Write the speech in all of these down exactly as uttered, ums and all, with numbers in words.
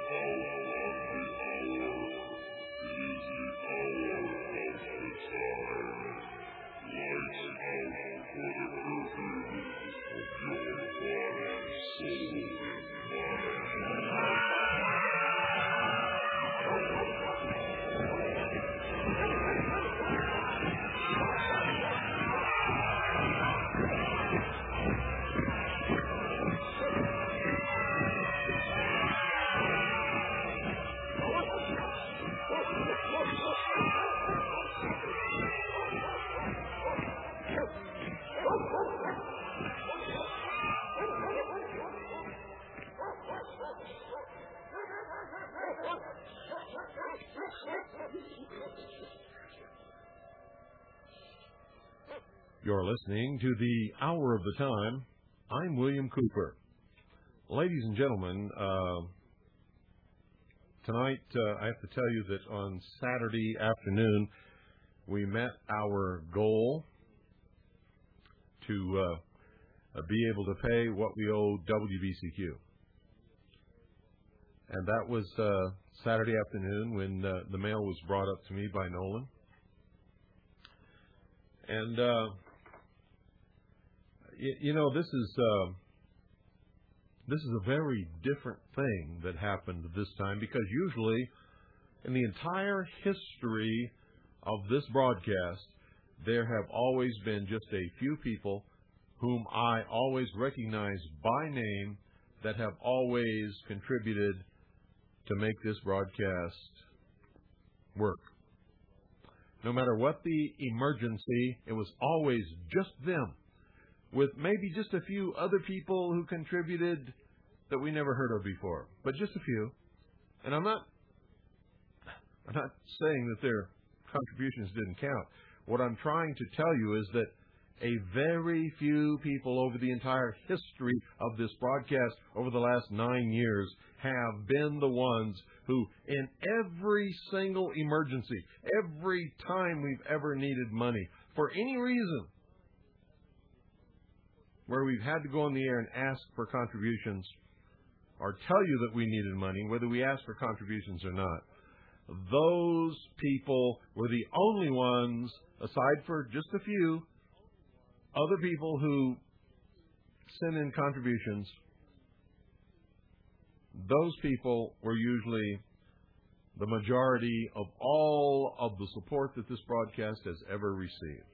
You're listening to the Hour of the Time. I'm William Cooper. Ladies and gentlemen, uh, tonight uh, I have to tell you that on Saturday afternoon we met our goal to uh, be able to pay what we owe W B C Q. And that was uh, Saturday afternoon when uh, the mail was brought up to me by Nolan. And, uh, y- you know, this is uh, this is a very different thing that happened this time, because usually in the entire history of this broadcast, there have always been just a few people whom I always recognize by name that have always contributed to make this broadcast work. No matter what the emergency, it was always just them, with maybe just a few other people who contributed that we never heard of before, but just a few. And I'm not, I'm not saying that their contributions didn't count. What I'm trying to tell you is that a very few people over the entire history of this broadcast over the last nine years have been the ones who, in every single emergency, every time we've ever needed money, for any reason, where we've had to go on the air and ask for contributions or tell you that we needed money, whether we asked for contributions or not, those people were the only ones, aside for just a few other people who send in contributions, those people were usually the majority of all of the support that this broadcast has ever received.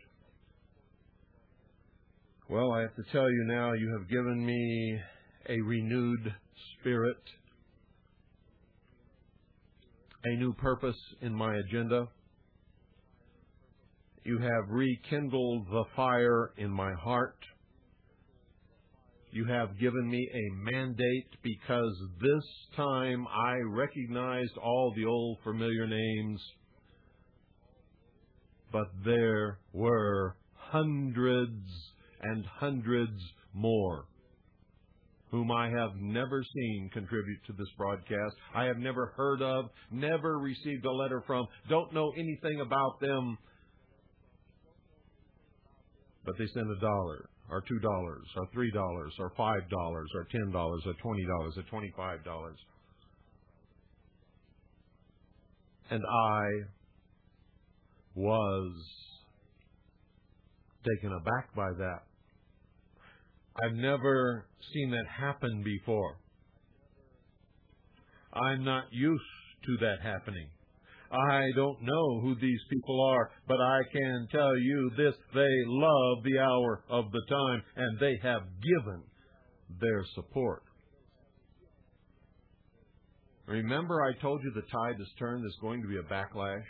Well, I have to tell you now, you have given me a renewed spirit, a new purpose in my agenda. You have rekindled the fire in my heart. You have given me a mandate, because this time I recognized all the old familiar names, but there were hundreds and hundreds more whom I have never seen contribute to this broadcast. I have never heard of, never received a letter from, don't know anything about them, but they send a dollar, or two dollars, or three dollars, or five dollars, or ten dollars, or twenty dollars, or twenty-five dollars. And I was taken aback by that. I've never seen that happen before. I'm not used to that happening. I don't know who these people are, but I can tell you this: they love the Hour of the Time, and they have given their support. Remember, I told you the tide has turned. There's going to be a backlash.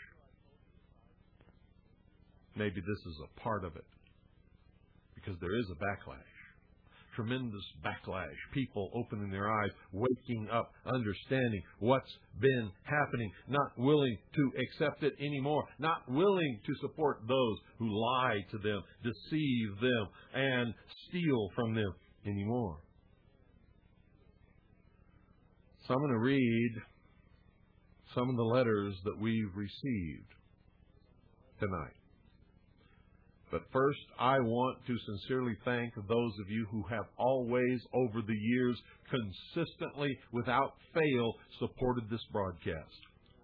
Maybe this is a part of it, because there is a backlash. Tremendous backlash. People opening their eyes, waking up, understanding what's been happening, not willing to accept it anymore, not willing to support those who lie to them, deceive them, and steal from them anymore. So I'm going to read some of the letters that we've received tonight. But first, I want to sincerely thank those of you who have always, over the years, consistently, without fail, supported this broadcast.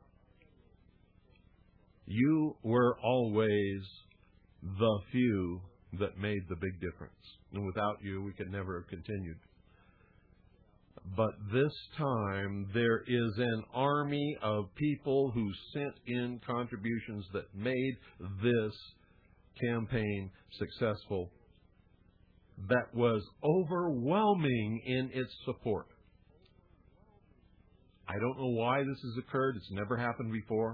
You were always the few that made the big difference. And without you, we could never have continued. But this time, there is an army of people who sent in contributions that made this campaign successful, that was overwhelming in its support. I don't know why this has occurred. It's never happened before.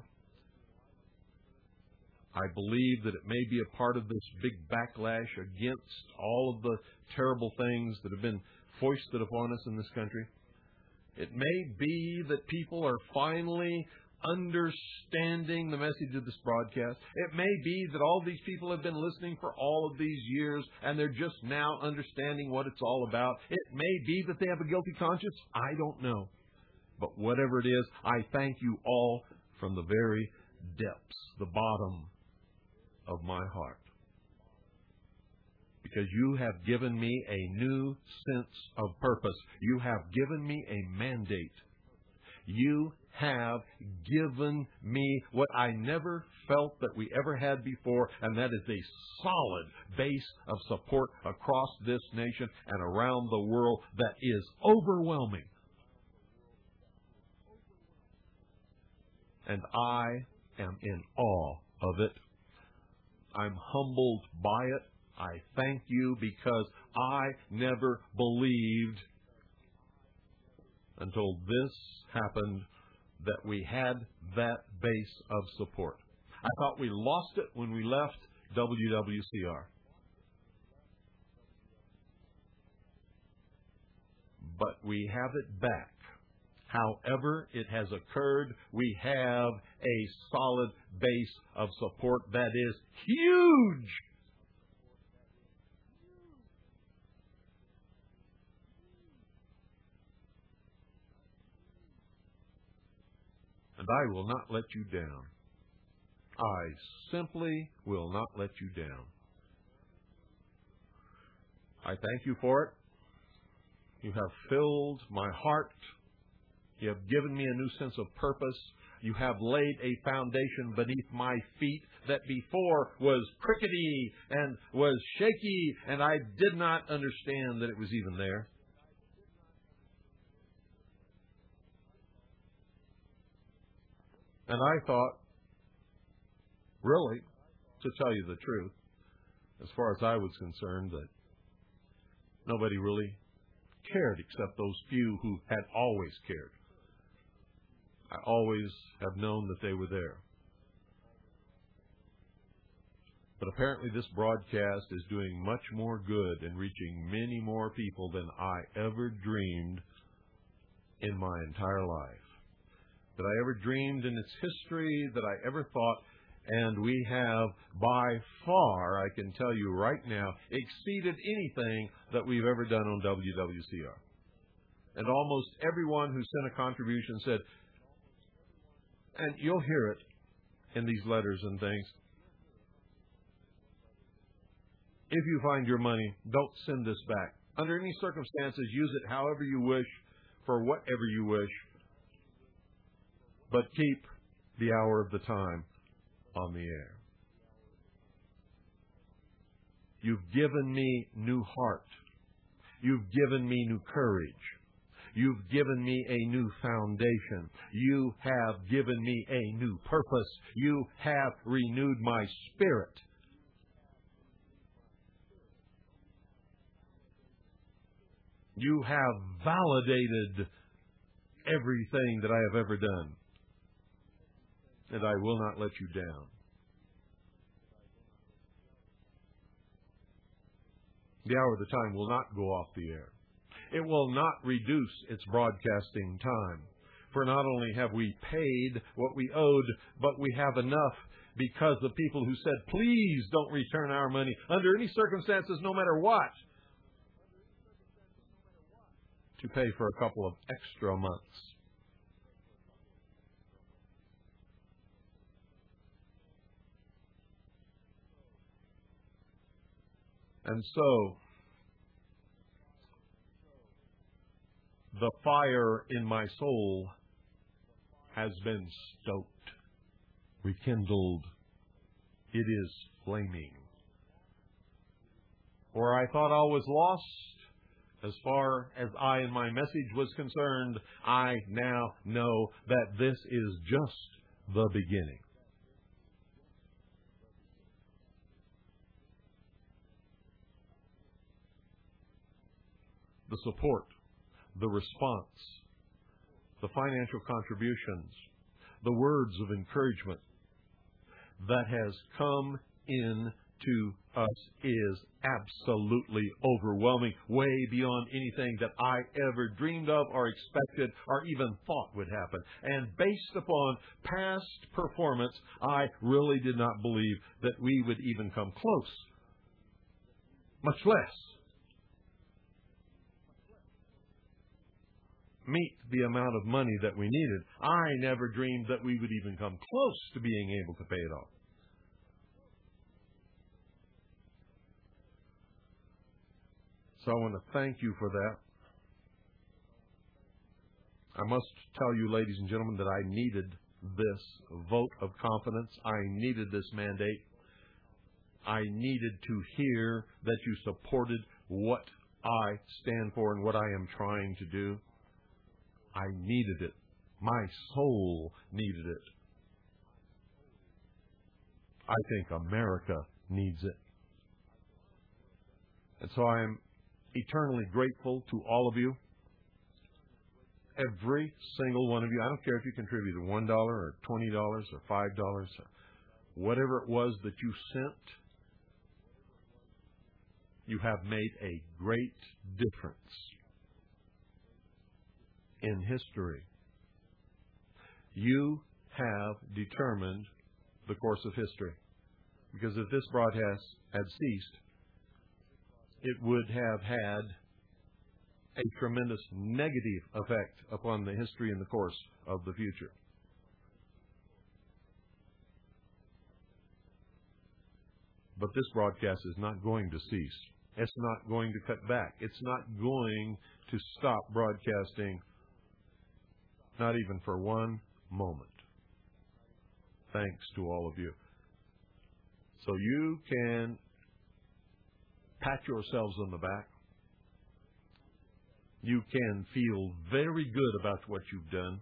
I believe that it may be a part of this big backlash against all of the terrible things that have been foisted upon us in this country. It may be that people are finally understanding the message of this broadcast. It may be that all these people have been listening for all of these years and they're just now understanding what it's all about. It may be that they have a guilty conscience. I don't know. But whatever it is, I thank you all from the very depths, the bottom of my heart. Because you have given me a new sense of purpose. You have given me a mandate. You have given me what I never felt that we ever had before, and that is a solid base of support across this nation and around the world that is overwhelming. And I am in awe of it. I'm humbled by it. I thank you because I never believed until this happened that we had that base of support. I thought we lost it when we left W W C R. But we have it back. However it has occurred, we have a solid base of support that is huge. And I will not let you down. I simply will not let you down. I thank you for it. You have filled my heart. You have given me a new sense of purpose. You have laid a foundation beneath my feet that before was crickety and was shaky, and I did not understand that it was even there. And I thought, really, to tell you the truth, as far as I was concerned, that nobody really cared except those few who had always cared. I always have known that they were there. But apparently this broadcast is doing much more good and reaching many more people than I ever dreamed in my entire life. That I ever dreamed in its history, that I ever thought, and we have by far, I can tell you right now, exceeded anything that we've ever done on W W C R. And almost everyone who sent a contribution said, and you'll hear it in these letters and things, if you find your money, don't send this back. Under any circumstances, use it however you wish, for whatever you wish. But keep the hour of the time on the air. You've given me new heart. You've given me new courage. You've given me a new foundation. You have given me a new purpose. You have renewed my spirit. You have validated everything that I have ever done. And I will not let you down. The hour of the time will not go off the air. It will not reduce its broadcasting time. For not only have we paid what we owed, but we have enough because the people who said, please don't return our money under any circumstances, no matter what, to pay for a couple of extra months. And so, the fire in my soul has been stoked, rekindled. It is flaming. Where I thought all was lost, as far as I and my message was concerned, I now know that this is just the beginning. The support, the response, the financial contributions, the words of encouragement that has come in to us is absolutely overwhelming, way beyond anything that I ever dreamed of or expected or even thought would happen. And based upon past performance, I really did not believe that we would even come close, much less meet the amount of money that we needed. I never dreamed that we would even come close to being able to pay it off. So I want to thank you for that. I must tell you, ladies and gentlemen, that I needed this vote of confidence. I needed this mandate. I needed to hear that you supported what I stand for and what I am trying to do. I needed it. My soul needed it. I think America needs it. And so I am eternally grateful to all of you. Every single one of you. I don't care if you contributed one dollar or twenty dollars or five dollars or whatever it was that you sent. You have made a great difference in history. You have determined the course of history. Because if this broadcast had ceased, it would have had a tremendous negative effect upon the history and the course of the future. But this broadcast is not going to cease. It's not going to cut back. It's not going to stop broadcasting, not even for one moment. Thanks to all of you. So you can pat yourselves on the back. You can feel very good about what you've done.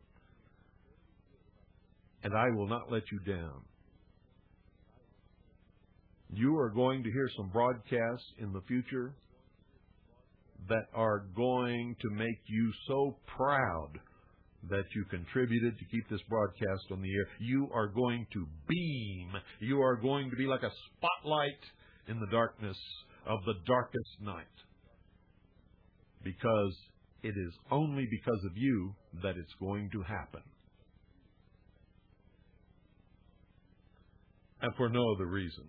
And I will not let you down. You are going to hear some broadcasts in the future that are going to make you so proud that you contributed to keep this broadcast on the air. You are going to beam. You are going to be like a spotlight in the darkness of the darkest night. Because it is only because of you that it's going to happen. And for no other reason.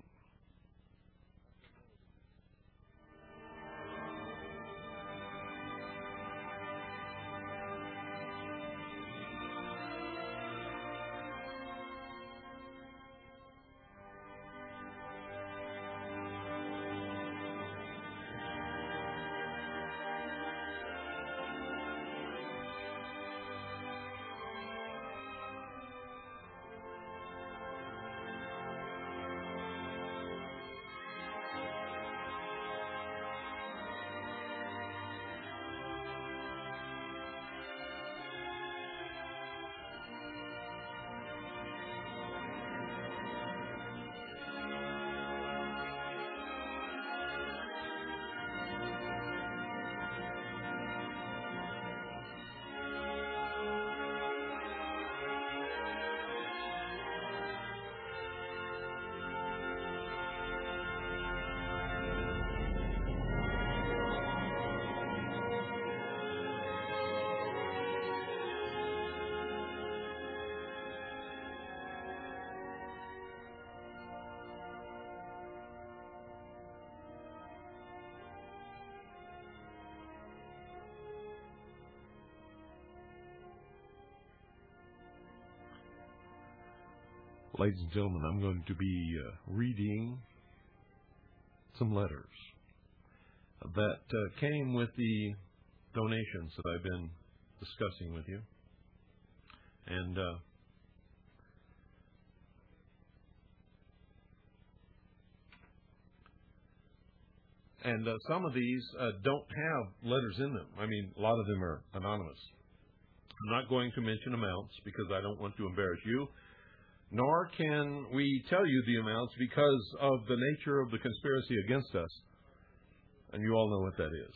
Ladies and gentlemen, I'm going to be uh, reading some letters that uh, came with the donations that I've been discussing with you. And uh, and uh, some of these uh, don't have letters in them. I mean, a lot of them are anonymous. I'm not going to mention amounts because I don't want to embarrass you, nor can we tell you the amounts because of the nature of the conspiracy against us. And you all know what that is.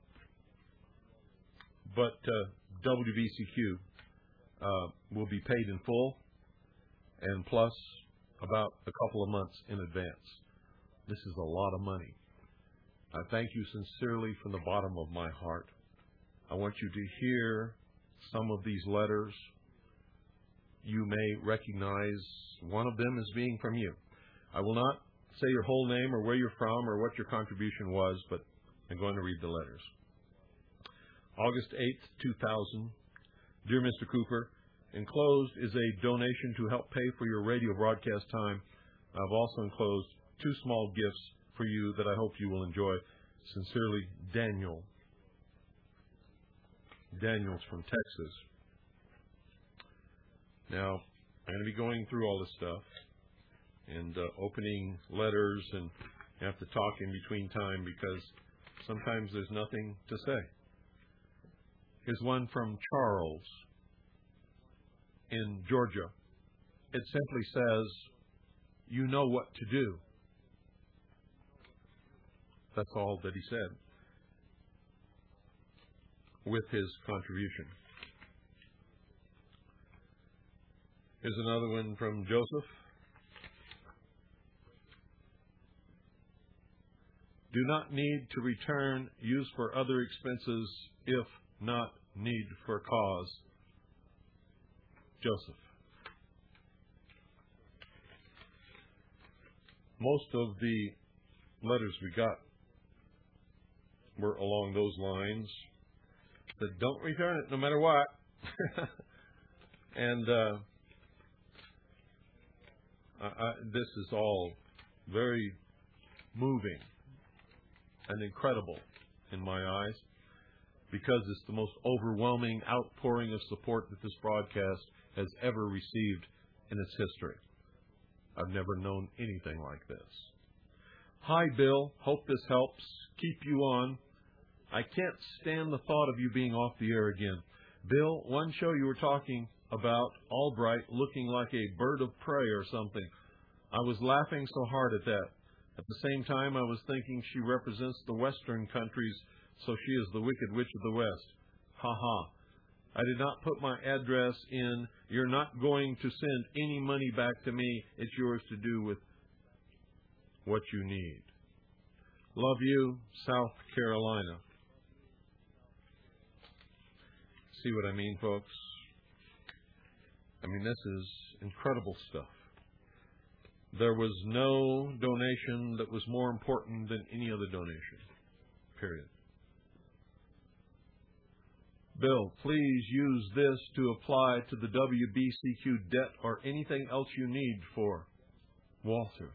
But uh, W B C Q uh, will be paid in full and plus about a couple of months in advance. This is a lot of money. I thank you sincerely from the bottom of my heart. I want you to hear some of these letters. You may recognize one of them as being from you. I will not say your whole name or where you're from or what your contribution was, but I'm going to read the letters. August eighth, two thousand. Dear Mister Cooper, enclosed is a donation to help pay for your radio broadcast time. I've also enclosed two small gifts for you that I hope you will enjoy. Sincerely, Daniel. Daniel's from Texas. Now, I'm going to be going through all this stuff and uh, opening letters, and you have to talk in between time because sometimes there's nothing to say. Here's one from Charles in Georgia. It simply says, you know what to do. That's all that he said with his contribution. Here's another one from Joseph. Do not need to return, use for other expenses, if not need for cause. Joseph. Most of the letters we got were along those lines. That don't return it no matter what. and uh, I, I, this is all very moving and incredible in my eyes because it's the most overwhelming outpouring of support that this broadcast has ever received in its history. I've never known anything like this. Hi, Bill. Hope this helps. Keep you on. I can't stand the thought of you being off the air again. Bill, one show you were talking about Albright looking like a bird of prey or something. I was laughing so hard at that. At the same time, I was thinking she represents the Western countries, so she is the Wicked Witch of the West. Ha ha. I did not put my address in. You're not going to send any money back to me. It's yours to do with what you need. Love you, South Carolina. See what I mean, folks? I mean, this is incredible stuff. There was no donation that was more important than any other donation, period. Bill, please use this to apply to the W B C Q debt or anything else you need for Walter.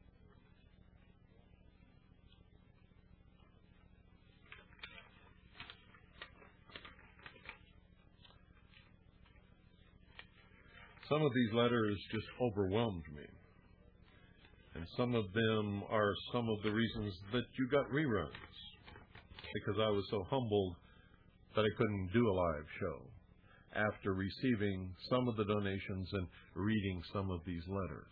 Some of these letters just overwhelmed me. And some of them are some of the reasons that you got reruns. Because I was so humbled that I couldn't do a live show after receiving some of the donations and reading some of these letters.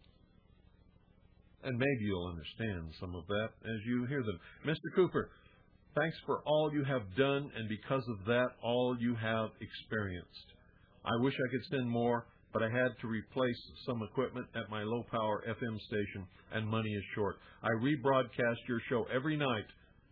And maybe you'll understand some of that as you hear them. Mister Cooper, thanks for all you have done, and because of that, all you have experienced. I wish I could send more, but I had to replace some equipment at my low-power F M station, and money is short. I rebroadcast your show every night,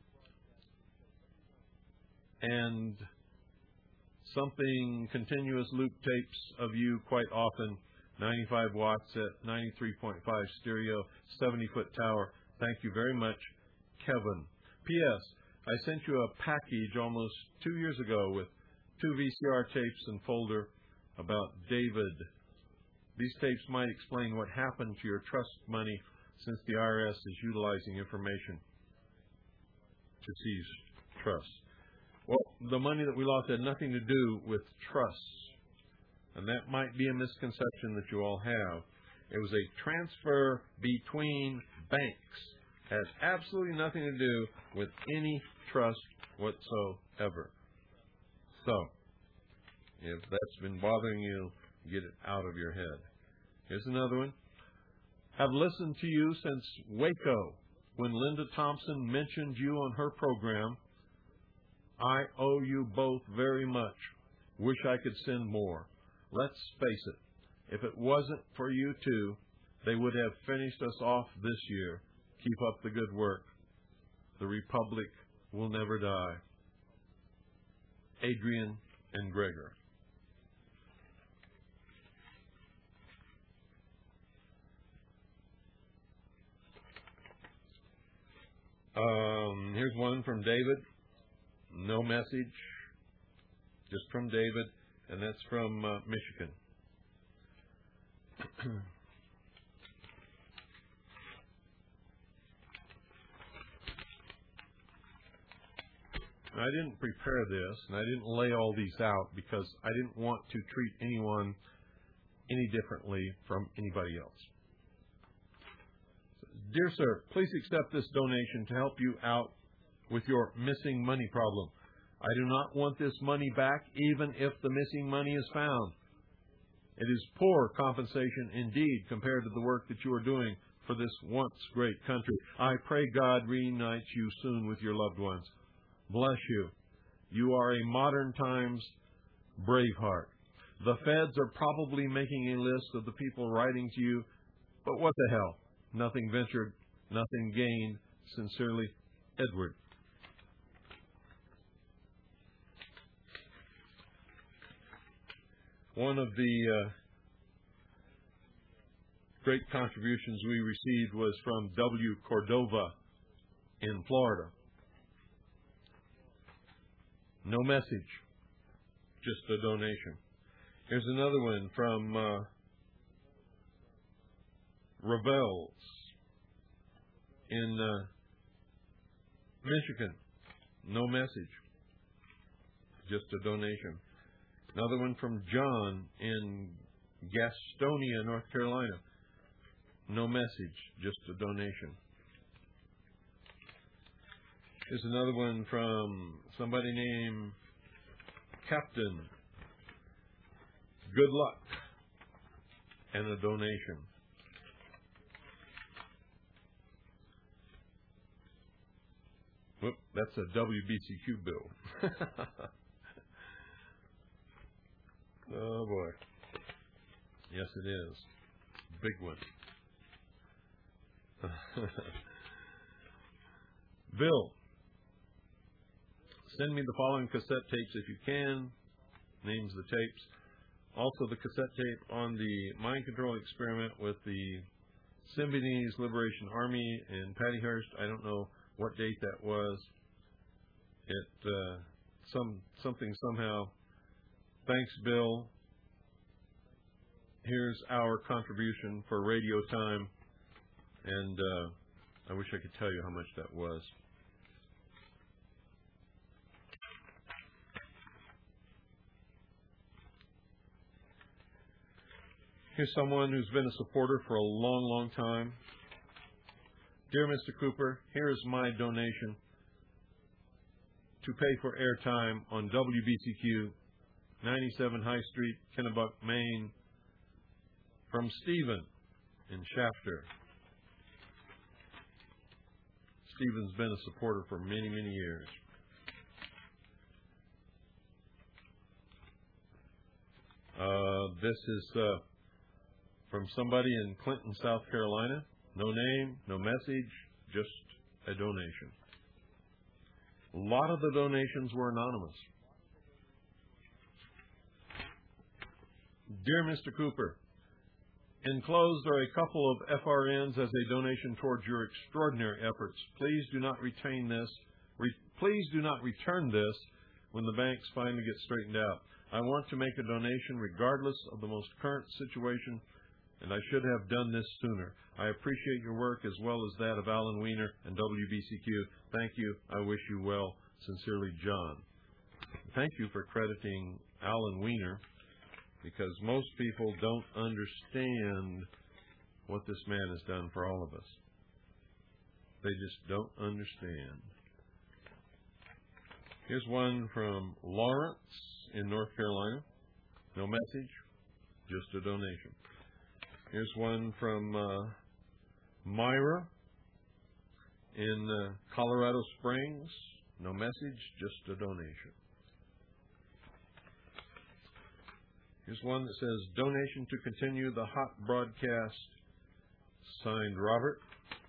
and something continuous loop tapes of you quite often, ninety-five watts at ninety-three point five stereo, seventy foot tower. Thank you very much, Kevin. P S. I sent you a package almost two years ago with two V C R tapes and folder about David. These tapes might explain what happened to your trust money since the I R S is utilizing information to seize trusts. Well, the money that we lost had nothing to do with trusts. And that might be a misconception that you all have. It was a transfer between banks. It has absolutely nothing to do with any trust whatsoever. So, if that's been bothering you, get it out of your head. Here's another one. Have listened to you since Waco, when Linda Thompson mentioned you on her program. I owe you both very much. Wish I could send more. Let's face it, if it wasn't for you two, they would have finished us off this year. Keep up the good work. The Republic will never die. Adrian and Gregor. Um, here's one from David. No message, just from David, and that's from uh, Michigan. I didn't prepare this, and I didn't lay all these out because I didn't want to treat anyone any differently from anybody else. Dear sir, please accept this donation to help you out with your missing money problem. I do not want this money back, even if the missing money is found. It is poor compensation indeed compared to the work that you are doing for this once great country. I pray God reunites you soon with your loved ones. Bless you. You are a modern times braveheart. The feds are probably making a list of the people writing to you, but what the hell? Nothing ventured, nothing gained. Sincerely, Edward. One of the uh, great contributions we received was from W. Cordova in Florida. No message, just a donation. Here's another one from uh, Rebels in uh, Michigan. No message, just a donation. Another one from John in Gastonia, North Carolina. No message, just a donation. Here's another one from somebody named Captain. Good luck, and a donation. Whoop, that's a W B C Q bill. Oh, boy. Yes, it is. Big one. Bill, send me the following cassette tapes if you can. Names the tapes. Also the cassette tape on the mind control experiment with the Symbionese Liberation Army in Pattyhurst. I don't know what date that was. It, uh, some, something somehow. Thanks, Bill. Here's our contribution for radio time, and uh, I wish I could tell you how much that was. Here's someone who's been a supporter for a long, long time. Dear Mister Cooper, here is my donation to pay for airtime on W B C Q, ninety-seven High Street, Kennebuck, Maine, from Stephen in Shafter. Stephen's been a supporter for many, many years. Uh, this is uh, from somebody in Clinton, South Carolina. No name, no message, just a donation. A lot of the donations were anonymous. Dear Mister Cooper, enclosed are a couple of F R Ns as a donation towards your extraordinary efforts. Please do not retain this. Re- please do not return this when the banks finally get straightened out. I want to make a donation regardless of the most current situation and I should have done this sooner. I appreciate your work as well as that of Alan Weiner and W B C Q. Thank you. I wish you well. Sincerely, John. Thank you for crediting Alan Weiner, because most people don't understand what this man has done for all of us. They just don't understand. Here's one from Lawrence in North Carolina. No message, just a donation. Here's one from uh, Myra in uh, Colorado Springs. No message, just a donation. Here's one that says, donation to continue the hot broadcast. Signed, Robert.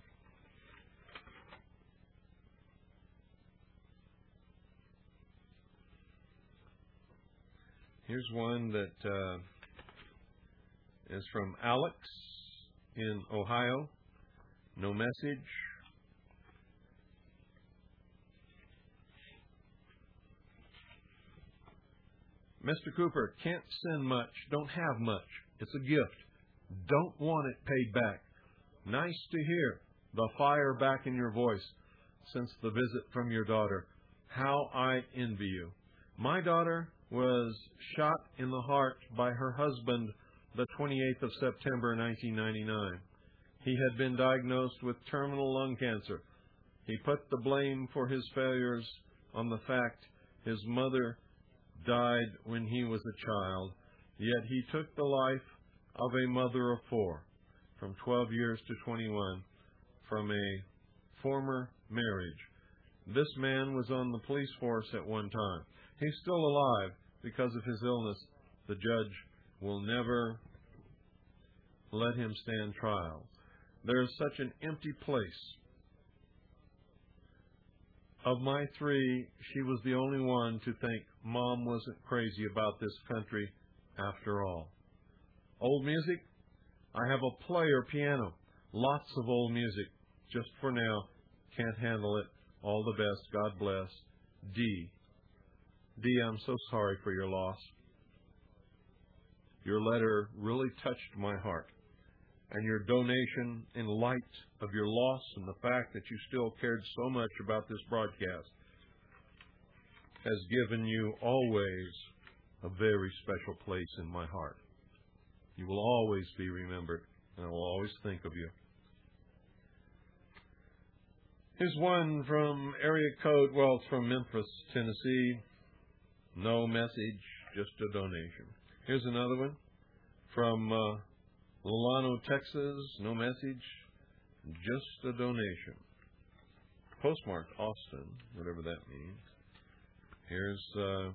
Here's one that uh, is from Alex in Ohio. No message. Mister Cooper, can't send much, don't have much. It's a gift. Don't want it paid back. Nice to hear the fire back in your voice since the visit from your daughter. How I envy you. My daughter was shot in the heart by her husband the twenty-eighth of September nineteen ninety-nine. He had been diagnosed with terminal lung cancer. He put the blame for his failures on the fact his mother died when he was a child, yet he took the life of a mother of four, from twelve years to twenty-one, from a former marriage. This man was on the police force at one time. He's still alive because of his illness. The judge will never let him stand trial. There is such an empty place. Of my three, she was the only one to think Mom wasn't crazy about this country after all. Old music? I have a player piano. Lots of old music. Just for now. Can't handle it. All the best. God bless. D. D, I'm so sorry for your loss. Your letter really touched my heart. And your donation, in light of your loss and the fact that you still cared so much about this broadcast, has given you always a very special place in my heart. You will always be remembered, and I will always think of you. Here's one from area code, well, it's from Memphis, Tennessee. No message, just a donation. Here's another one from uh, Lolano, Texas. No message, just a donation. Postmarked Austin, whatever that means. Here's, uh,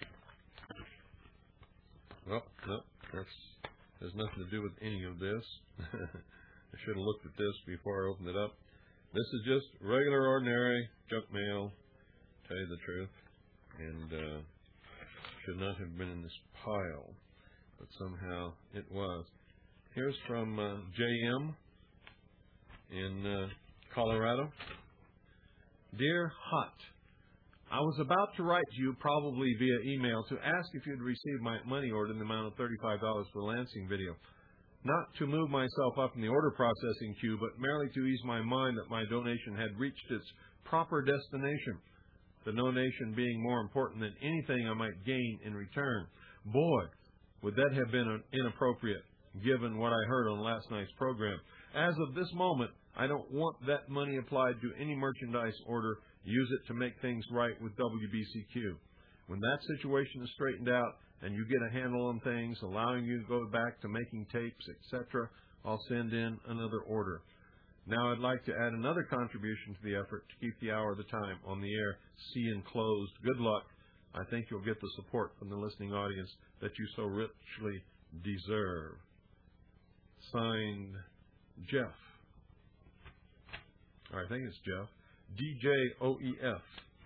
oh, no, that's, has nothing to do with any of this. I should have looked at this before I opened it up. This is just regular, ordinary junk mail, tell you the truth, and uh, should not have been in this pile, but somehow it was. Here's from uh, J M in uh, Colorado. Dear Hot, I was about to write to you, probably via email, to ask if you'd received my money order in the amount of thirty-five dollars for the Lansing video. Not to move myself up in the order processing queue, but merely to ease my mind that my donation had reached its proper destination, the donation being more important than anything I might gain in return. Boy, would that have been inappropriate, given what I heard on last night's program. As of this moment, I don't want that money applied to any merchandise order. Use it to make things right with W B C Q. When that situation is straightened out and you get a handle on things, allowing you to go back to making tapes, et cetera, I'll send in another order. Now I'd like to add another contribution to the effort to keep the hour of the time on the air. See enclosed. Good luck. I think you'll get the support from the listening audience that you so richly deserve. Signed, Jeff. Or I think it's Jeff. D J O E F.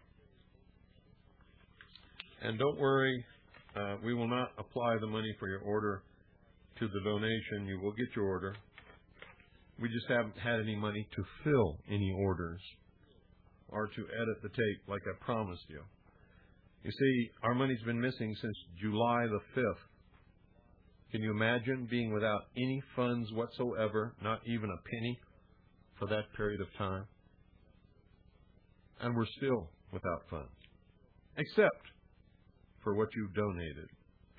And don't worry, uh, we will not apply the money for your order to the donation. You will get your order. We just haven't had any money to fill any orders or to edit the tape like I promised you. You see, our money's been missing since July the fifth. Can you imagine being without any funds whatsoever, not even a penny, for that period of time? And we're still without funds, except for what you've donated.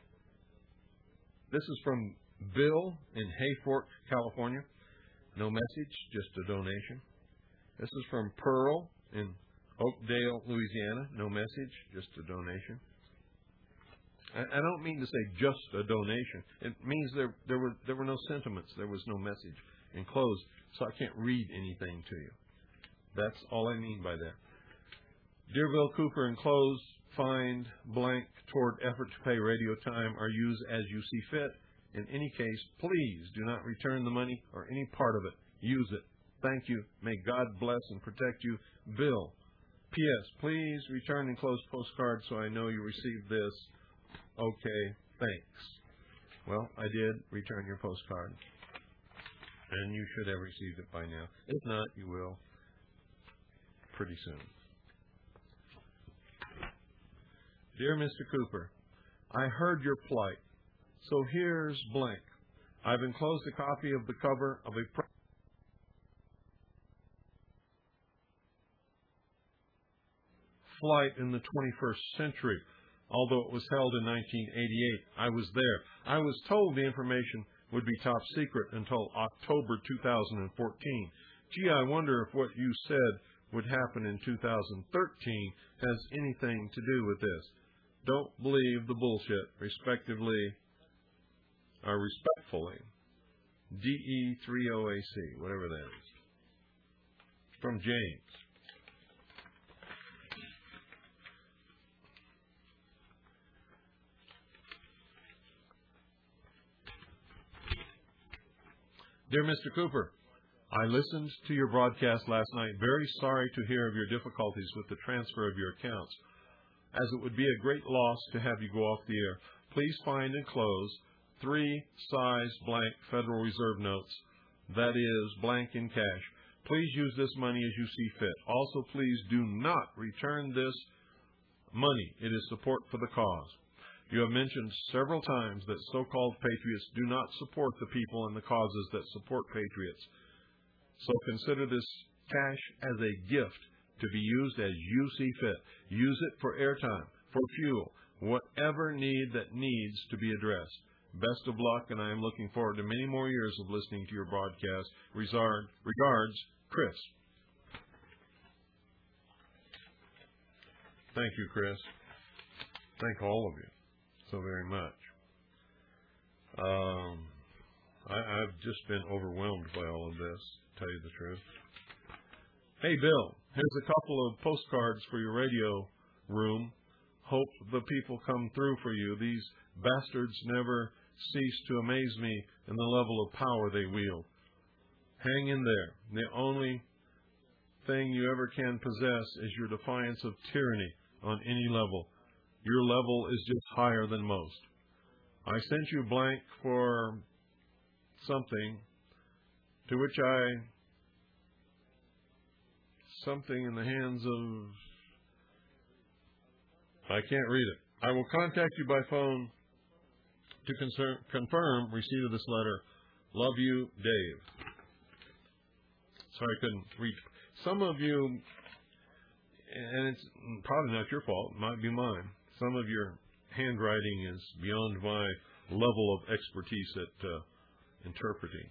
This is from Bill in Hayfork, California. No message, just a donation. This is from Pearl in Oakdale, Louisiana. No message, just a donation. I don't mean to say just a donation. It means there there were there were no sentiments. There was no message enclosed, so I can't read anything to you. That's all I mean by that. Dear Bill Cooper, enclosed, find blank toward effort to pay radio time or use as you see fit. In any case, please do not return the money or any part of it. Use it. Thank you. May God bless and protect you. Bill. P S. Please return enclosed postcard so I know you received this. Okay, thanks. Well, I did return your postcard, and you should have received it by now. If not, you will pretty soon. Dear Mister Cooper, I heard your plight, so here's blank. I've enclosed a copy of the cover of a pre- flight in the twenty-first century. Although it was held in nineteen eighty-eight, I was there. I was told the information would be top secret until October two thousand fourteen. Gee, I wonder if what you said would happen in two thousand thirteen has anything to do with this. Don't believe the bullshit. Respectively, or respectfully, D E three O A C, whatever that is. From James. Dear Mister Cooper, I listened to your broadcast last night. Very sorry to hear of your difficulties with the transfer of your accounts, as it would be a great loss to have you go off the air. Please find and close three size blank Federal Reserve notes, that is, blank in cash. Please use this money as you see fit. Also, please do not return this money. It is support for the cause. You have mentioned several times that so-called patriots do not support the people and the causes that support patriots. So consider this cash as a gift to be used as you see fit. Use it for airtime, for fuel, whatever need that needs to be addressed. Best of luck, and I am looking forward to many more years of listening to your broadcast. Regards, Chris. Thank you, Chris. Thank all of you so very much. Um, I, I've just been overwhelmed by all of this, to tell you the truth. Hey, Bill, here's a couple of postcards for your radio room. Hope the people come through for you. These bastards never cease to amaze me in the level of power they wield. Hang in there. The only thing you ever can possess is your defiance of tyranny on any level. Your level is just higher than most. I sent you blank for something to which I, something in the hands of, I can't read it. I will contact you by phone to concern, confirm receipt of this letter. Love you, Dave. Sorry I couldn't read. Some of you, and it's probably not your fault, it might be mine. Some of your handwriting is beyond my level of expertise at uh, interpreting.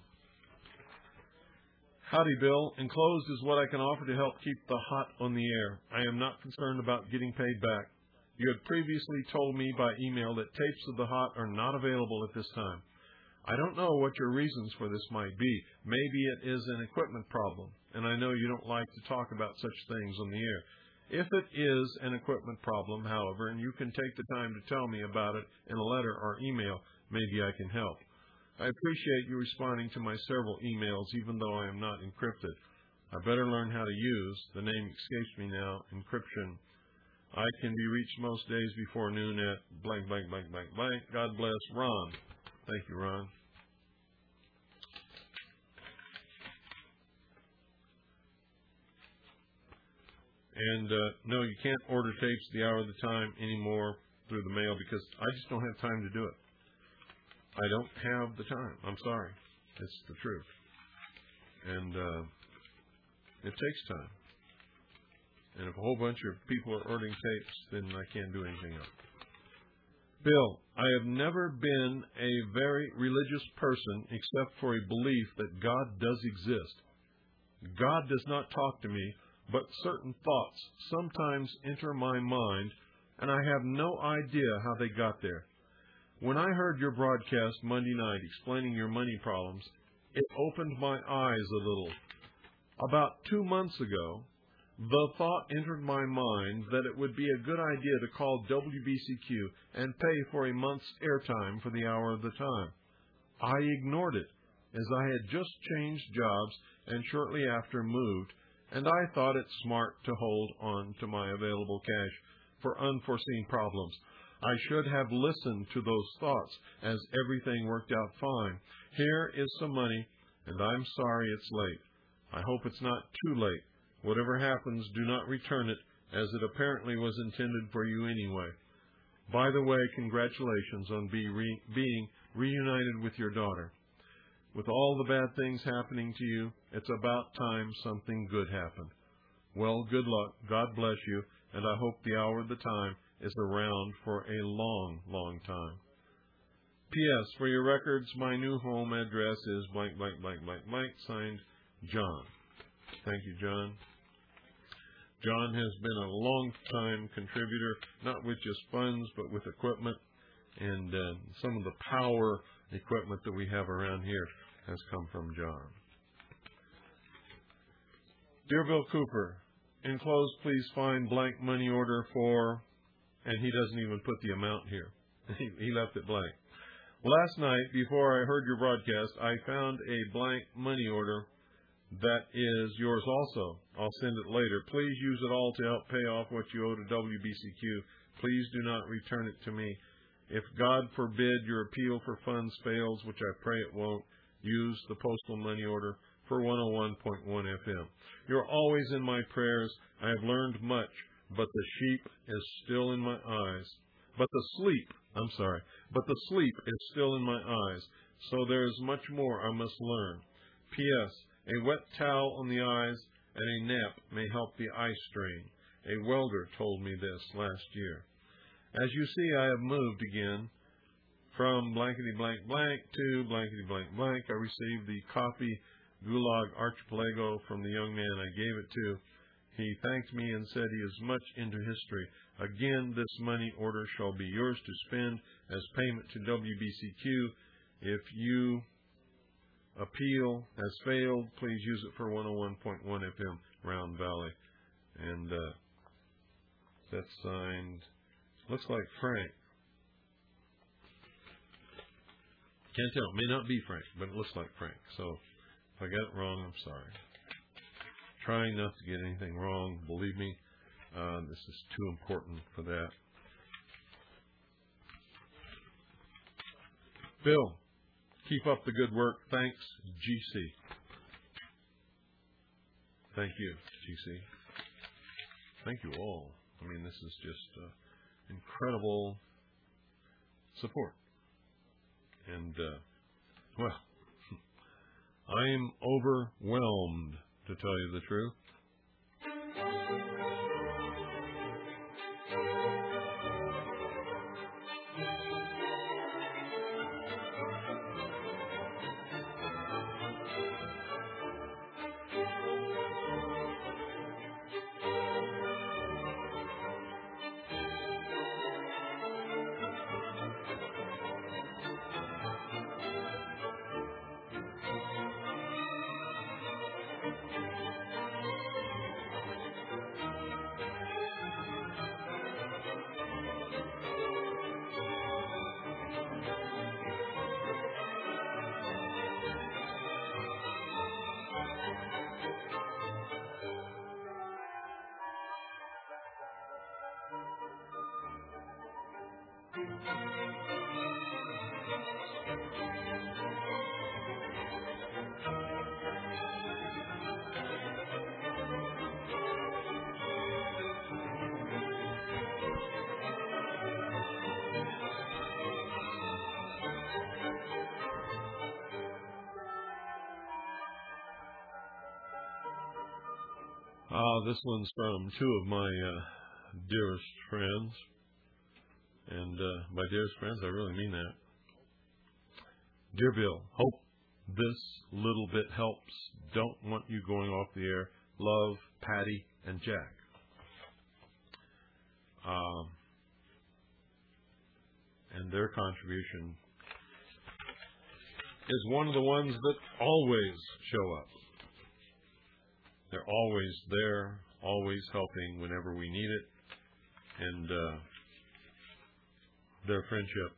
Howdy, Bill. Enclosed is what I can offer to help keep the hot on the air. I am not concerned about getting paid back. You had previously told me by email that tapes of the hot are not available at this time. I don't know what your reasons for this might be. Maybe it is an equipment problem, and I know you don't like to talk about such things on the air. If it is an equipment problem, however, and you can take the time to tell me about it in a letter or email, maybe I can help. I appreciate you responding to my several emails, even though I am not encrypted. I better learn how to use, the name escapes me now, encryption. I can be reached most days before noon at blank, blank, blank, blank, blank. God bless, Ron. Thank you, Ron. And, uh, no, you can't order tapes the hour of the time anymore through the mail because I just don't have time to do it. I don't have the time. I'm sorry. It's the truth. And uh, it takes time. And if a whole bunch of people are ordering tapes, then I can't do anything else. Bill, I have never been a very religious person except for a belief that God does exist. God does not talk to me, but certain thoughts sometimes enter my mind, and I have no idea how they got there. When I heard your broadcast Monday night explaining your money problems, it opened my eyes a little. About two months ago, the thought entered my mind that it would be a good idea to call W B C Q and pay for a month's airtime for the hour of the time. I ignored it, as I had just changed jobs and shortly after moved, and I thought it smart to hold on to my available cash for unforeseen problems. I should have listened to those thoughts, as everything worked out fine. Here is some money, and I'm sorry it's late. I hope it's not too late. Whatever happens, do not return it, as it apparently was intended for you anyway. By the way, congratulations on be re- being reunited with your daughter. With all the bad things happening to you, it's about time something good happened. Well, good luck. God bless you, and I hope the hour of the time is around for a long, long time. P S. For your records, my new home address is blank, blank, blank, blank, blank, signed John. Thank you, John. John has been a long-time contributor, not with just funds, but with equipment. And uh, some of the power equipment that we have around here has come from John. Dear Bill Cooper, enclosed, please find blank money order for, and he doesn't even put the amount here. he, he left it blank. Last night, before I heard your broadcast, I found a blank money order that is yours also. I'll send it later. Please use it all to help pay off what you owe to W B C Q. Please do not return it to me. If God forbid your appeal for funds fails, which I pray it won't, use the postal money order for one oh one point one F M. You're always in my prayers. I have learned much, but the sheep is still in my eyes. But the sleep, I'm sorry, but the sleep is still in my eyes. So there is much more I must learn. P S. A wet towel on the eyes and a nap may help the eye strain. A welder told me this last year. As you see, I have moved again from blankety blank blank to blankety blank blank. I received the coffee Gulag Archipelago from the young man I gave it to. He thanked me and said he is much into history. Again, this money order shall be yours to spend as payment to W B C Q. If you appeal has failed, please use it for one oh one point one F M, Round Valley. And uh, that's signed, looks like Frank. Can't tell, may not be Frank, but it looks like Frank. So if I got it wrong, I'm sorry. Trying not to get anything wrong, believe me, uh, this is too important for that. Bill, keep up the good work. Thanks, G C. Thank you, G C. Thank you all. I mean, this is just uh, incredible support. And, uh, well, I am overwhelmed, to tell you the truth. Uh, this one's from two of my uh, dearest friends. And uh, by dearest friends, I really mean that. Dear Bill, hope this little bit helps. Don't want you going off the air. Love, Patty and Jack. Um, and their contribution is one of the ones that always show up. They're always there, always helping whenever we need it. And uh, their friendship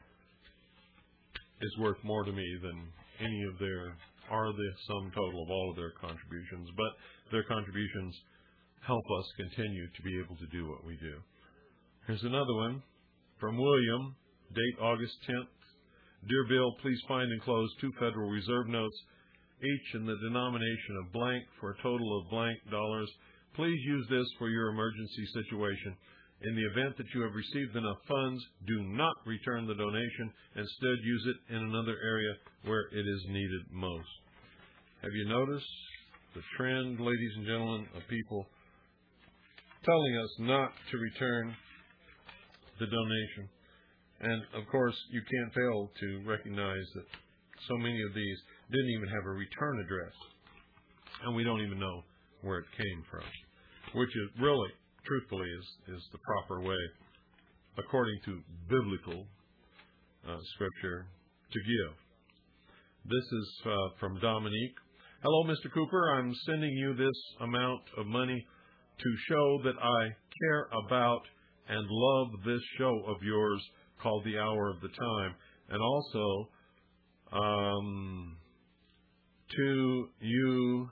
is worth more to me than any of their, are the sum total of all of their contributions. But their contributions help us continue to be able to do what we do. Here's another one from William, date August tenth. Dear Bill, please find enclosed two Federal Reserve notes, each in the denomination of blank for a total of blank dollars. Please use this for your emergency situation. In the event that you have received enough funds, do not return the donation. Instead, use it in another area where it is needed most. Have you noticed the trend, ladies and gentlemen, of people telling us not to return the donation? And, of course, you can't fail to recognize that so many of these didn't even have a return address. And we don't even know where it came from, which is really, truthfully, is, is the proper way, according to biblical uh, scripture, to give. This is uh, from Dominique. Hello, Mister Cooper. I'm sending you this amount of money to show that I care about and love this show of yours called The Hour of the Time, and also um, to you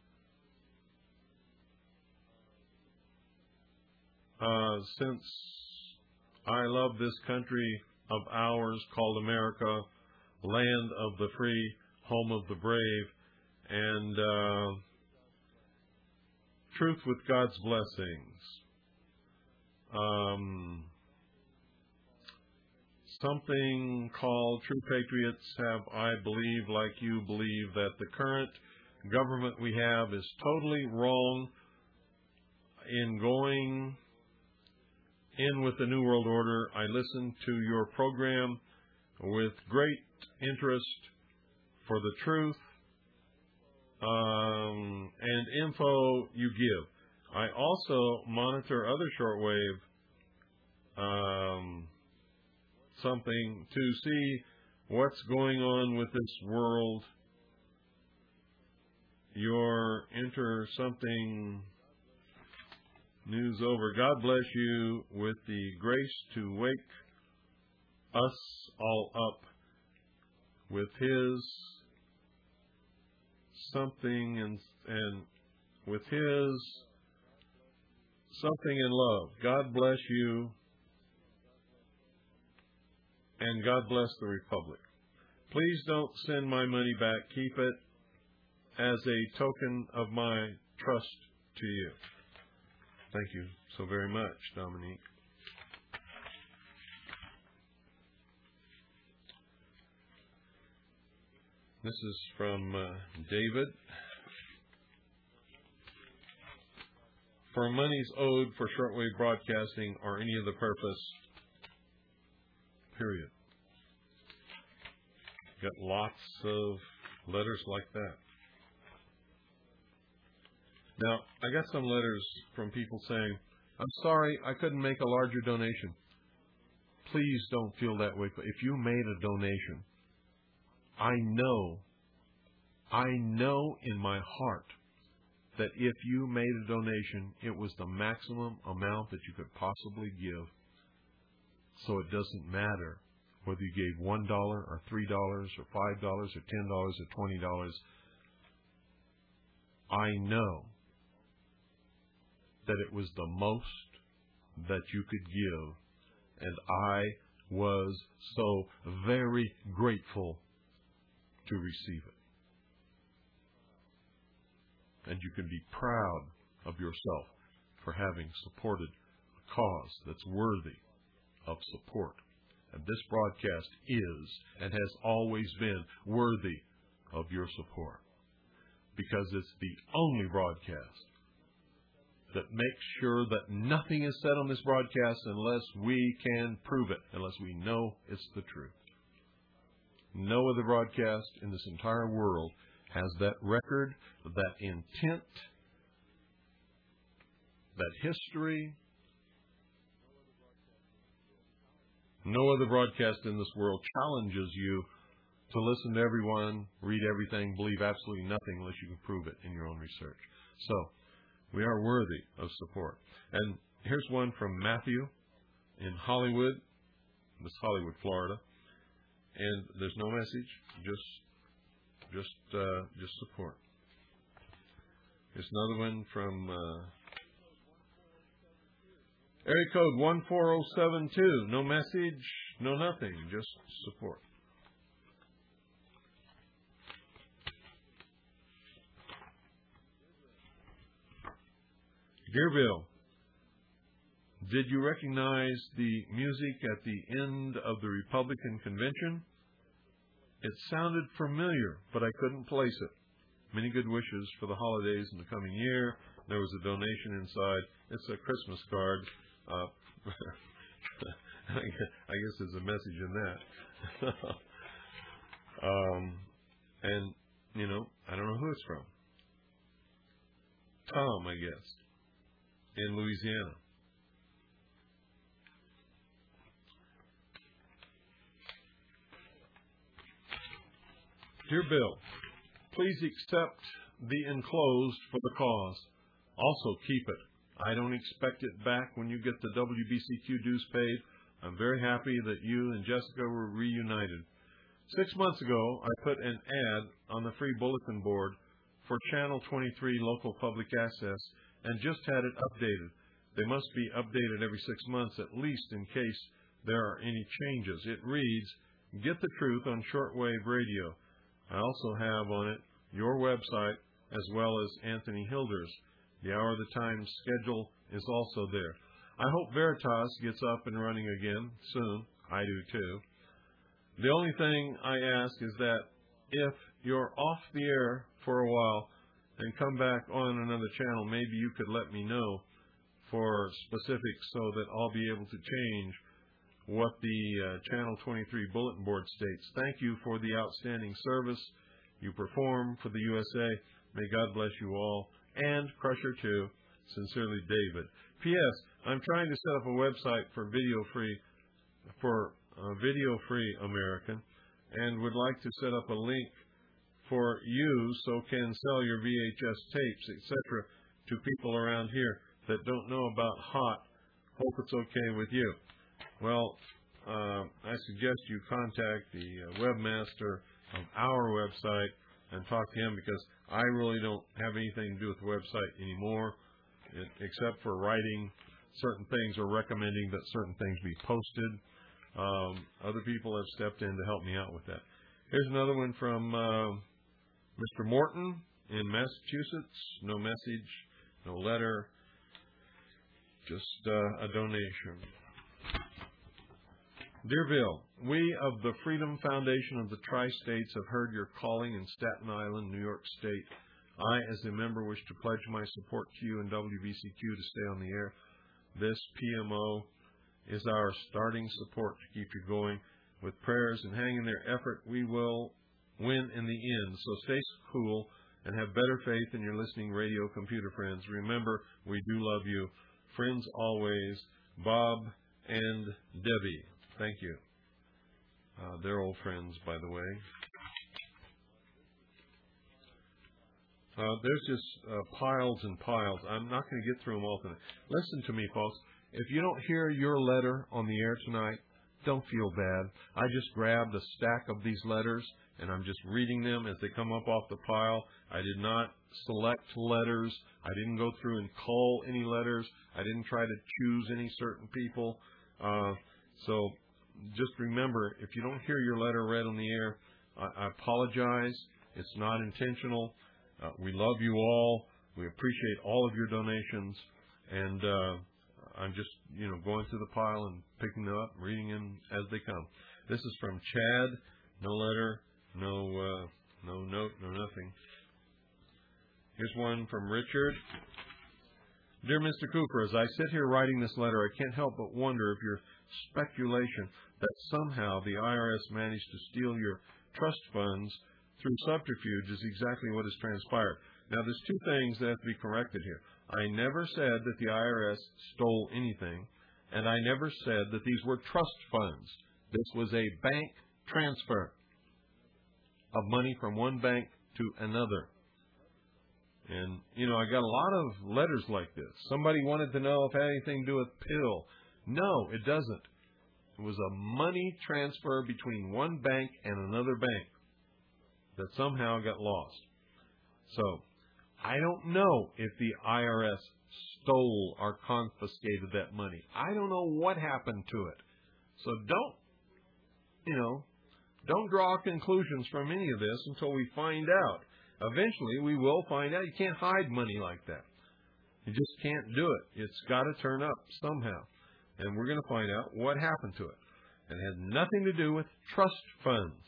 uh, since I love this country of ours called America, land of the free, home of the brave, and uh, truth with God's blessings. Um, something called True Patriots have, I believe, like you believe, that the current government we have is totally wrong in going in with the New World Order. I listened to your program with great interest for the truth um, and info you give. I also monitor other shortwave um, something to see what's going on with this world. Your enter something news over. God bless you with the grace to wake us all up with His something and and with His something in love. God bless you, and God bless the Republic. Please don't send my money back. Keep it as a token of my trust to you. Thank you so very much, Dominique. This is from uh, David. For monies owed for shortwave broadcasting or any other purpose, period. Got lots of letters like that. Now, I got some letters from people saying, I'm sorry, I couldn't make a larger donation. Please don't feel that way. If you made a donation, I know, I know in my heart that if you made a donation, it was the maximum amount that you could possibly give. So it doesn't matter whether you gave one dollar or three dollars or five dollars or ten dollars or twenty dollars. I know that it was the most that you could give, and I was so very grateful to receive it. And you can be proud of yourself for having supported a cause that's worthy of support. And this broadcast is and has always been worthy of your support, because it's the only broadcast that makes sure that nothing is said on this broadcast unless we can prove it, unless we know it's the truth. No other broadcast in this entire world has that record, that intent, that history. No other broadcast in this world challenges you to listen to everyone, read everything, believe absolutely nothing unless you can prove it in your own research. So, we are worthy of support. And here's one from Matthew in Hollywood. This is Hollywood, Florida. And there's no message, just just uh, just support. Here's another one from uh, area code one four zero seven two. No message, no nothing, just support. Dear Bill, did you recognize the music at the end of the Republican convention? It sounded familiar, but I couldn't place it. Many good wishes for the holidays in the coming year. There was a donation inside. It's a Christmas card. Uh, I guess there's a message in that. um, and, you know, I don't know who it's from. Tom, I guess, in Louisiana. Dear Bill, please accept the enclosed for the cause. Also keep it. I don't expect it back when you get the W B C Q dues paid. I'm very happy that you and Jessica were reunited. Six months ago, I put an ad on the free bulletin board for Channel twenty-three Local Public Access and just had it updated. They must be updated every six months at least in case there are any changes. It reads, Get the Truth on Shortwave Radio. I also have on it your website as well as Anthony Hilder's. The Hour of the Time schedule is also there. I hope Veritas gets up and running again soon. I do too. The only thing I ask is that if you're off the air for a while and come back on another channel, maybe you could let me know for specifics so that I'll be able to change what the uh, Channel twenty-three bulletin board states. Thank you for the outstanding service you perform for the U S A. May God bless you all. And Crusher too. Sincerely, David. P S. I'm trying to set up a website for Video Free, for uh, Video Free American, and would like to set up a link for you so can sell your V H S tapes, et cetera, to people around here that don't know about HOT. Hope it's okay with you. Well, uh, I suggest you contact the uh, webmaster of our website and talk to him, because I really don't have anything to do with the website anymore, it, except for writing certain things or recommending that certain things be posted. Um, other people have stepped in to help me out with that. Here's another one from uh, Mister Morton in Massachusetts. No message, no letter, just uh, a donation. Dear Bill, we of the Freedom Foundation of the Tri-States have heard your calling in Staten Island, New York State. I, as a member, wish to pledge my support to you and W B C Q to stay on the air. This P M O is our starting support to keep you going. With prayers and hang in their effort, we will win in the end. So stay cool and have better faith in your listening radio computer friends. Remember, we do love you. Friends always, Bob and Debbie. Thank you. Uh, they're old friends, by the way. Uh, there's just uh, piles and piles. I'm not going to get through them all tonight. Listen to me, folks. If you don't hear your letter on the air tonight, don't feel bad. I just grabbed a stack of these letters, and I'm just reading them as they come up off the pile. I did not select letters. I didn't go through and cull any letters. I didn't try to choose any certain people. Uh, so just remember, if you don't hear your letter read on the air, I, I apologize. It's not intentional. Uh, we love you all. We appreciate all of your donations. And uh, I'm just, you know, going through the pile and picking them up, reading them as they come. This is from Chad. No letter, no uh, no note, no nothing. Here's one from Richard. Dear Mister Cooper, as I sit here writing this letter, I can't help but wonder if your speculation that somehow the I R S managed to steal your trust funds through subterfuge is exactly what has transpired. Now, there's two things that have to be corrected here. I never said that the I R S stole anything, and I never said that these were trust funds. This was a bank transfer of money from one bank to another. And, you know, I got a lot of letters like this. Somebody wanted to know if it had anything to do with pill. No, it doesn't. It was a money transfer between one bank and another bank that somehow got lost. So, I don't know if the I R S stole or confiscated that money. I don't know what happened to it. So don't, you know, don't draw conclusions from any of this until we find out. Eventually, we will find out. You can't hide money like that. You just can't do it. It's got to turn up somehow. And we're going to find out what happened to it. It had nothing to do with trust funds.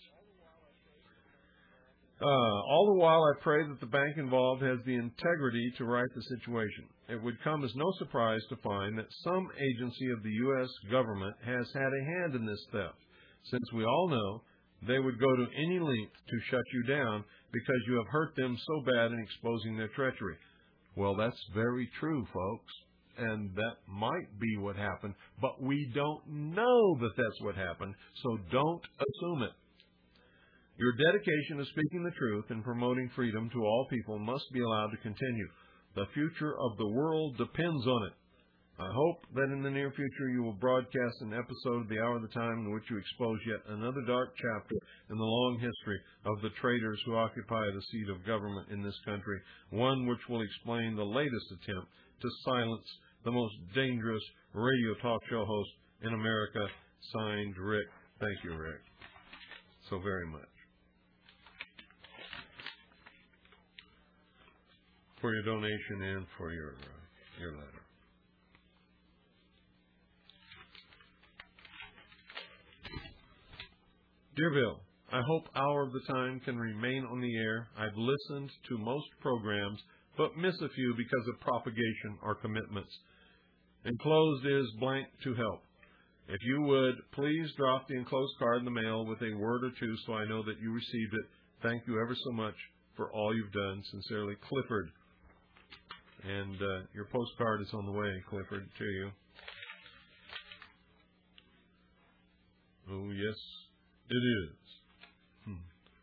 Uh, all the while, I pray that the bank involved has the integrity to right the situation. It would come as no surprise to find that some agency of the U S government has had a hand in this theft, since we all know they would go to any length to shut you down because you have hurt them so bad in exposing their treachery. Well, that's very true, folks, and that might be what happened, but we don't know that that's what happened, so don't assume it. Your dedication to speaking the truth and promoting freedom to all people must be allowed to continue. The future of the world depends on it. I hope that in the near future you will broadcast an episode of The Hour of the Time in which you expose yet another dark chapter in the long history of the traitors who occupy the seat of government in this country, one which will explain the latest attempt to silence the most dangerous radio talk show host in America, signed Rick. Thank you, Rick, so very much for your donation and for your uh, your letter. Dear Bill, I hope Hour of the Time can remain on the air. I've listened to most programs, but miss a few because of propagation or commitments. Enclosed is blank to help. If you would, please drop the enclosed card in the mail with a word or two so I know that you received it. Thank you ever so much for all you've done. Sincerely, Clifford. And uh, your postcard is on the way, Clifford, to you. Oh, yes. It is. Hmm.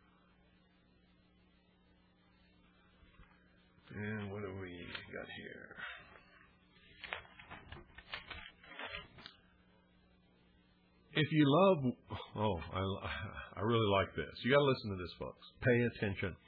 And what do we got here? If you love, oh, I, I really like this. You got to listen to this, folks. Pay attention.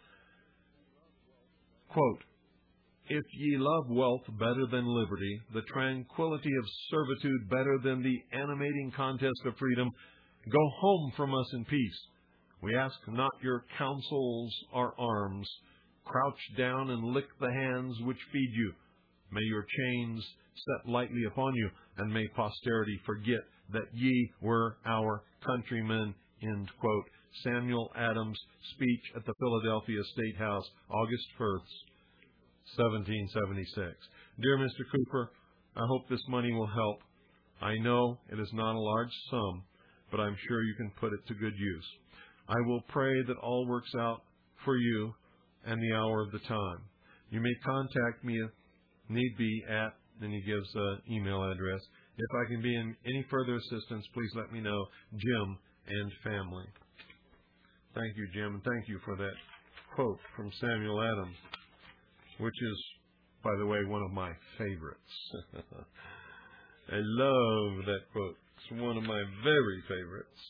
Quote, if ye love wealth better than liberty, the tranquility of servitude better than the animating contest of freedom, go home from us in peace. We ask not your counsels or arms. Crouch down and lick the hands which feed you. May your chains set lightly upon you, and may posterity forget that ye were our countrymen. End quote. Samuel Adams' speech at the Philadelphia State House, August first, seventeen seventy-six. Dear Mister Cooper, I hope this money will help. I know it is not a large sum, but I'm sure you can put it to good use. I will pray that all works out for you and the Hour of the Time. You may contact me if need be at, and he gives an email address. If I can be in any further assistance, please let me know. Jim and family. Thank you, Jim, and thank you for that quote from Samuel Adams, which is, by the way, one of my favorites. I love that quote. It's one of my very favorites.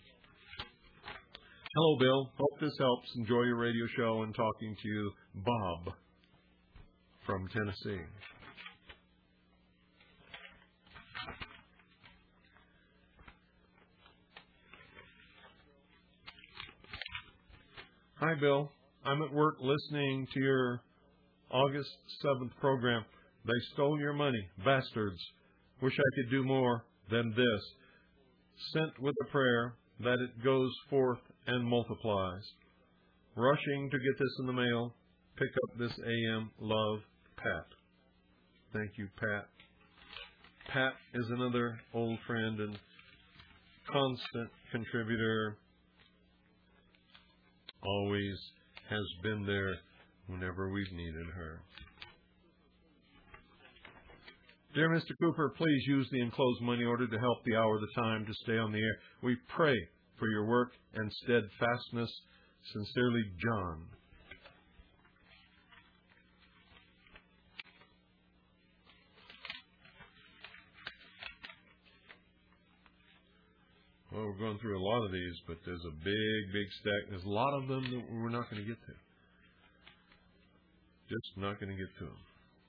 Hello, Bill. Hope this helps. Enjoy your radio show and talking to you, Bob from Tennessee. Hi, Bill. I'm at work listening to your August seventh program. They stole your money, bastards. Wish I could do more than this. Sent with a prayer that it goes forth and multiplies. Rushing to get this in the mail. Pick up this A M. Love, Pat. Thank you, Pat. Pat is another old friend and constant contributor. Always has been there whenever we've needed her. Dear Mister Cooper, please use the enclosed money order to help the Hour of the Time to stay on the air. We pray for your work and steadfastness. Sincerely, John. Well, we're going through a lot of these, but there's a big, big stack. There's a lot of them that we're not going to get to. Just not going to get to them.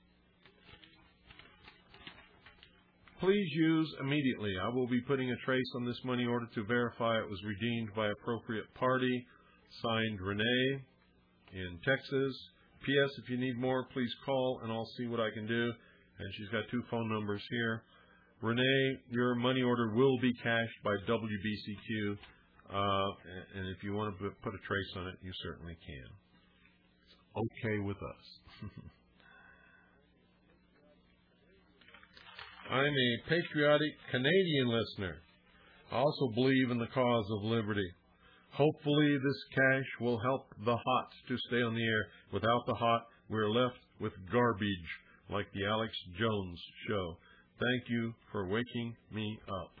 Please use immediately. I will be putting a trace on this money order to verify it was redeemed by appropriate party. Signed, Renee in Texas. P S. If you need more, please call and I'll see what I can do. And she's got two phone numbers here. Renee, your money order will be cashed by W B C Q, uh, and if you want to put a trace on it, you certainly can. It's okay with us. I'm a patriotic Canadian listener. I also believe in the cause of liberty. Hopefully this cash will help the hot to stay on the air. Without the hot, we're left with garbage like the Alex Jones show. Thank you for waking me up.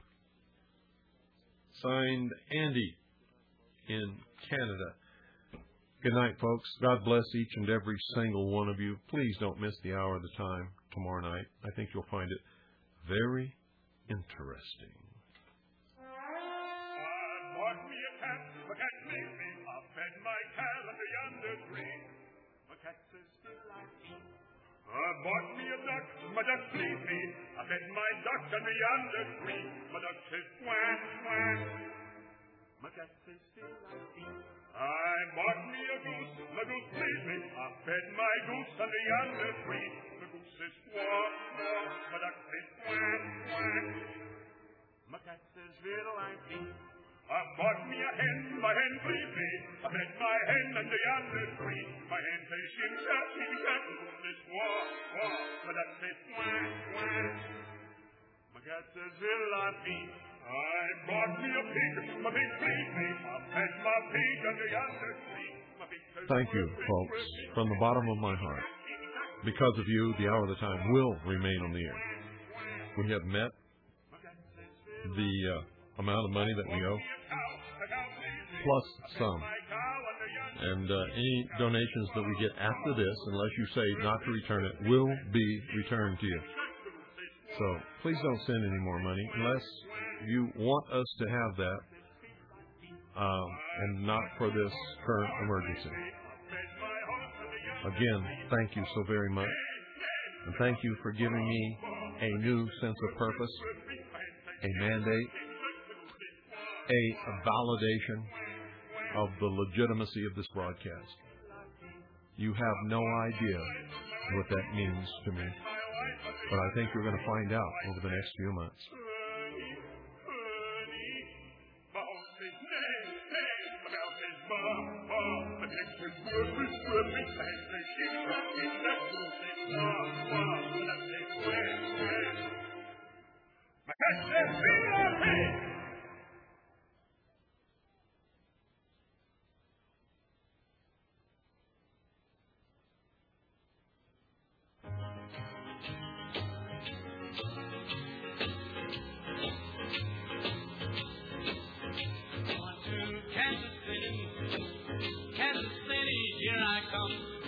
Signed, Andy in Canada. Good night, folks. God bless each and every single one of you. Please don't miss the Hour of the Time tomorrow night. I think you'll find it very interesting. I bought me a duck, my duck pleased me. I fed my duck under yonder tree. My duck says quack, quack. My cat says still I eat. I bought me a goose, my goose pleased me. I fed my goose under yonder tree. The goose says squawk, squawk. My duck says quack, quack. My cat says little I eat. I bought me a hen, my hen pleased me. I fed my hen under yonder tree. My hen says shim shap, shim shap. The goose says squawk, squawk. My duck says quack, quack. My cat says little I eat. I bought me a pig, my pig pleased me. I fed my pig under yonder tree. My pig says thank you, folks, from the bottom of my heart. Because of you, the Hour of the Time will remain on the air. We have met the uh, amount of money that we owe, plus some. And uh, any donations that we get after this, unless you say not to return it, will be returned to you. So please don't send any more money unless you want us to have that, um, and not for this current emergency. Again, thank you so very much. And thank you for giving me a new sense of purpose, a mandate, a, a validation of the legitimacy of this broadcast. You have no idea what that means to me, but I think you're going to find out over the next few months. Kansas City, here I come.